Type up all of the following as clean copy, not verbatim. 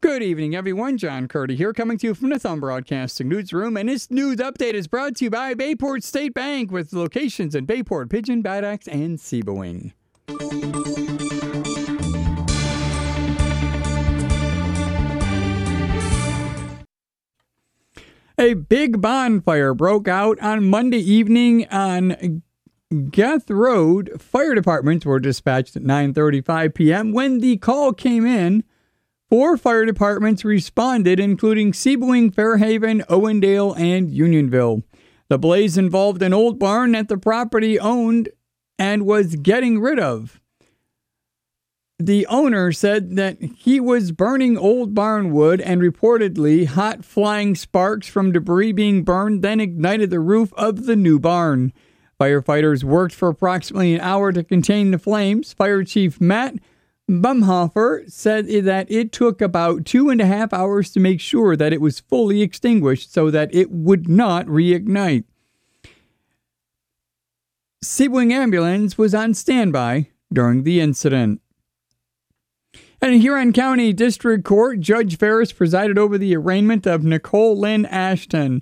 Good evening, everyone. John Curdy here, coming to you from the Thumb Broadcasting Newsroom. And this news update is brought to you by Bayport State Bank, with locations in Bayport, Pigeon, Bad Axe, and Sebewaing. A big bonfire broke out on Monday evening on Geth Road. Fire departments were dispatched at 9:35 p.m. When the call came in, 4 fire departments responded, including Sebewaing, Fairhaven, Owendale, and Unionville. The blaze involved an old barn that the property owned and was getting rid of. The owner said that he was burning old barn wood, and reportedly hot flying sparks from debris being burned then ignited the roof of the new barn. Firefighters worked for approximately an hour to contain the flames. Fire Chief Matt Bumhofer said that it took about 2.5 hours to make sure that it was fully extinguished so that it would not reignite. Sebewaing Ambulance was on standby during the incident. And in Huron County District Court, Judge Ferris presided over the arraignment of Nicole Lynn Ashton.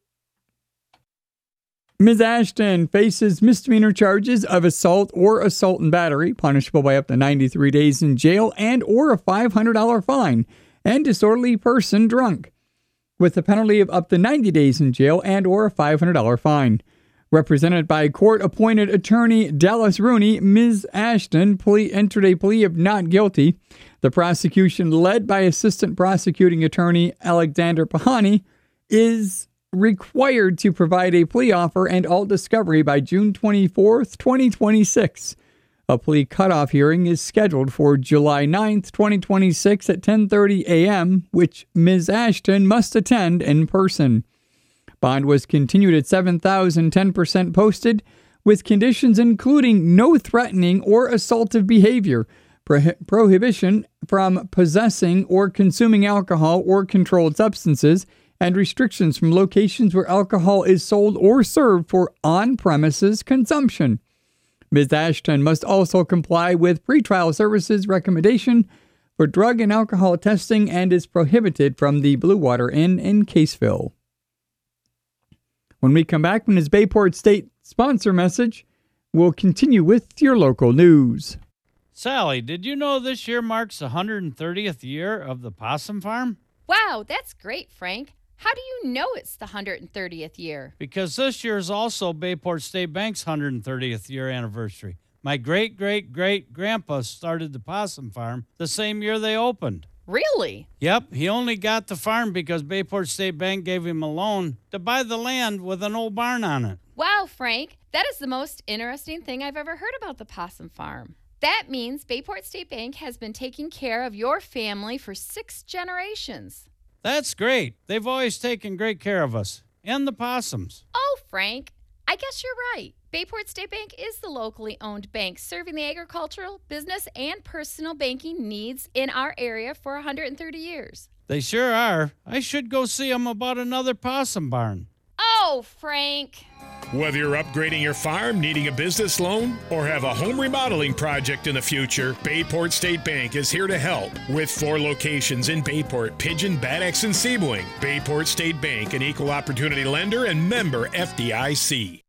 Ms. Ashton faces misdemeanor charges of assault or assault and battery, punishable by up to 93 days in jail and or a $500 fine, and disorderly person drunk, with a penalty of up to 90 days in jail and or a $500 fine. Represented by court-appointed attorney Dallas Rooney, Ms. Ashton entered a plea of not guilty. The prosecution, led by Assistant Prosecuting Attorney Alexander Pahani, is required to provide a plea offer and all discovery by June 24th, 2026. A plea cutoff hearing is scheduled for July 9th, 2026 at 10:30 a.m., which Ms. Ashton must attend in person. Bond was continued at $7,000, 10% posted, with conditions including no threatening or assaultive behavior, prohibition from possessing or consuming alcohol or controlled substances, and restrictions from locations where alcohol is sold or served for on-premises consumption. Ms. Ashton must also comply with pretrial services recommendation for drug and alcohol testing and is prohibited from the Blue Water Inn in Caseville. When we come back from this Bayport State sponsor message, we'll continue with your local news. Sally, did you know this year marks the 130th year of the Possum Farm? Wow, that's great, Frank. How do you know it's the 130th year? Because this year is also Bayport State Bank's 130th year anniversary. My great-great-great-grandpa started the Possum Farm the same year they opened. Really? Yep, he only got the farm because Bayport State Bank gave him a loan to buy the land with an old barn on it. Wow, Frank, that is the most interesting thing I've ever heard about the Possum Farm. That means Bayport State Bank has been taking care of your family for 6 generations. That's great. They've always taken great care of us and the possums. Oh, Frank, I guess you're right. Bayport State Bank is the locally owned bank serving the agricultural, business, and personal banking needs in our area for 130 years. They sure are. I should go see them about another possum barn. Oh, Frank. Whether you're upgrading your farm, needing a business loan, or have a home remodeling project in the future, Bayport State Bank is here to help. With 4 locations in Bayport, Pigeon, Bad Axe, and Sebewaing. Bayport State Bank, an equal opportunity lender and member FDIC.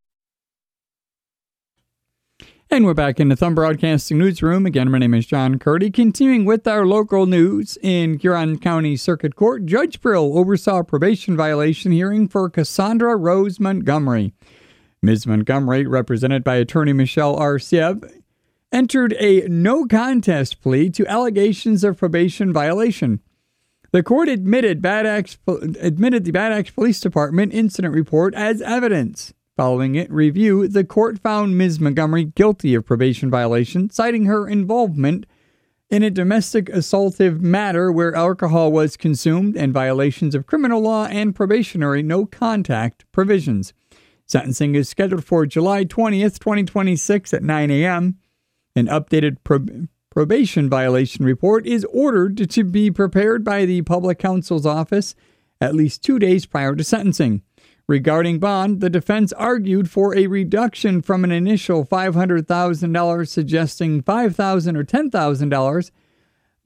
And we're back in the Thumb Broadcasting Newsroom. Again, my name is John Curdy. Continuing with our local news, in Huron County Circuit Court, Judge Brill oversaw a probation violation hearing for Cassandra Rose Montgomery. Ms. Montgomery, represented by attorney Michelle R. Sieb, entered a no-contest plea to allegations of probation violation. The court admitted the Bad Axe Police Department incident report as evidence. Following its review, the court found Ms. Montgomery guilty of probation violation, citing her involvement in a domestic assaultive matter where alcohol was consumed and violations of criminal law and probationary no-contact provisions. Sentencing is scheduled for July 20th, 2026 at 9 a.m. An updated probation violation report is ordered to be prepared by the public counsel's office at least 2 days prior to sentencing. Regarding bond, the defense argued for a reduction from an initial $500,000 suggesting $5,000 or $10,000.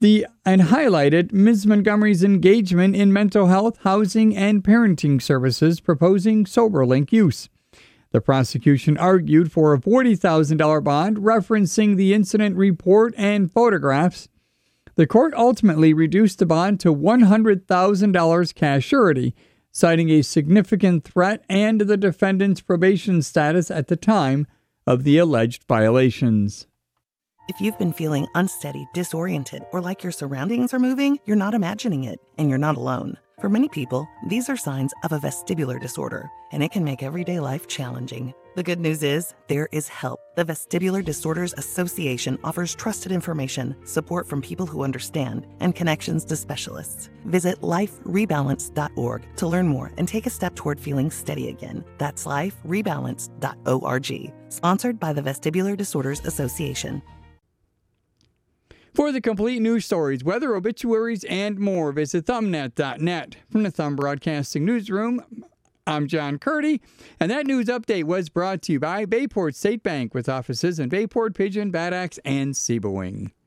and highlighted Ms. Montgomery's engagement in mental health, housing, and parenting services, proposing SoberLink use. The prosecution argued for a $40,000 bond referencing the incident report and photographs. The court ultimately reduced the bond to $100,000 cash surety, citing a significant threat and the defendant's probation status at the time of the alleged violations. If you've been feeling unsteady, disoriented, or like your surroundings are moving, you're not imagining it, and you're not alone. For many people, these are signs of a vestibular disorder, and it can make everyday life challenging. The good news is, there is help. The Vestibular Disorders Association offers trusted information, support from people who understand, and connections to specialists. Visit liferebalance.org to learn more and take a step toward feeling steady again. That's liferebalance.org. Sponsored by the Vestibular Disorders Association. For the complete news stories, weather, obituaries, and more, visit thumbnet.net. From the Thumb Broadcasting Newsroom, I'm John Curdy, and that news update was brought to you by Bayport State Bank, with offices in Bayport, Pigeon, Bad Axe, and Sebewaing.